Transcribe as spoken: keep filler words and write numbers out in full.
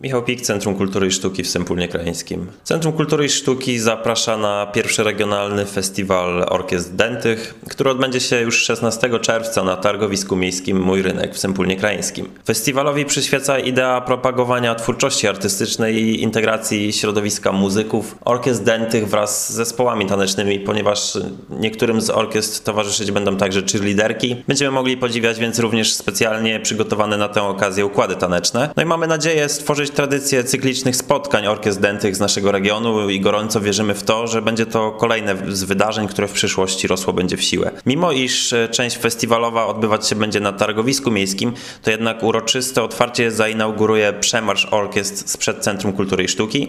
Michał Pik, Centrum Kultury i Sztuki w Sępólnie Krajeńskim. Centrum Kultury i Sztuki zaprasza na pierwszy regionalny festiwal orkiestr dętych, który odbędzie się już szesnastego czerwca na targowisku miejskim Mój Rynek w Sępólnie Krajeńskim. Festiwalowi przyświeca idea propagowania twórczości artystycznej i integracji środowiska muzyków, orkiestr dętych wraz z zespołami tanecznymi, ponieważ niektórym z orkiestr towarzyszyć będą także cheerleaderki. Będziemy mogli podziwiać więc również specjalnie przygotowane na tę okazję układy taneczne. No i mamy nadzieję stworzyć tradycję cyklicznych spotkań orkiestr dętych z naszego regionu i gorąco wierzymy w to, że będzie to kolejne z wydarzeń, które w przyszłości rosło będzie w siłę. Mimo iż część festiwalowa odbywać się będzie na targowisku miejskim, to jednak uroczyste otwarcie zainauguruje przemarsz orkiestr sprzed Centrum Kultury i Sztuki.